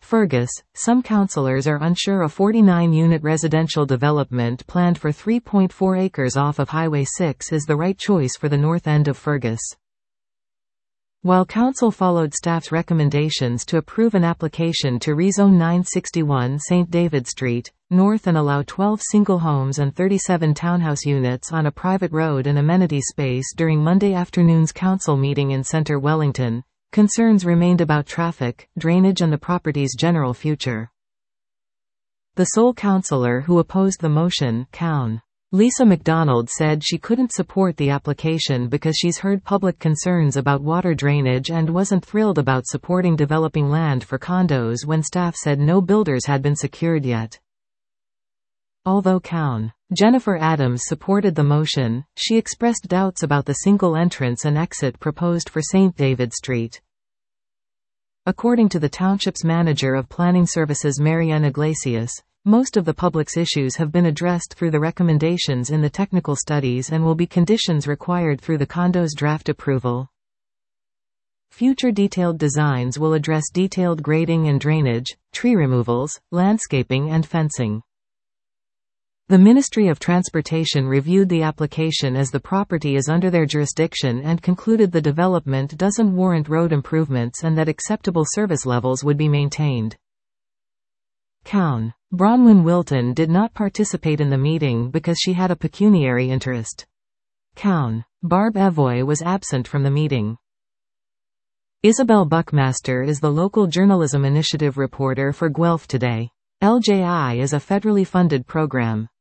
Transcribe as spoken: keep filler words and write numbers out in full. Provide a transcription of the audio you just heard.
Fergus, some councillors are unsure a forty-nine unit residential development planned for three point four acres off of Highway six is the right choice for the north end of Fergus. While council followed staff's recommendations to approve an application to rezone nine sixty-one Saint David Street, north and allow twelve single homes and thirty-seven townhouse units on a private road and amenity space during Monday afternoon's council meeting in Centre Wellington, concerns remained about traffic, drainage and the property's general future. The sole councillor who opposed the motion, Cown. Lisa MacDonald, said she couldn't support the application because she's heard public concerns about water drainage and wasn't thrilled about supporting developing land for condos when staff said no builders had been secured yet. Although Cown. Jennifer Adams supported the motion, she expressed doubts about the single entrance and exit proposed for Saint David Street. According to the township's manager of planning services Marianne Iglesias, most of the public's issues have been addressed through the recommendations in the technical studies and will be conditions required through the condo's draft approval. Future detailed designs will address detailed grading and drainage, tree removals, landscaping and fencing. The Ministry of Transportation reviewed the application as the property is under their jurisdiction and concluded the development doesn't warrant road improvements and that acceptable service levels would be maintained. Cown. Bronwyn Wilton did not participate in the meeting because she had a pecuniary interest. Cown. Barb Evoy was absent from the meeting. Isabel Buckmaster is the local journalism initiative reporter for Guelph Today. L J I is a federally funded program.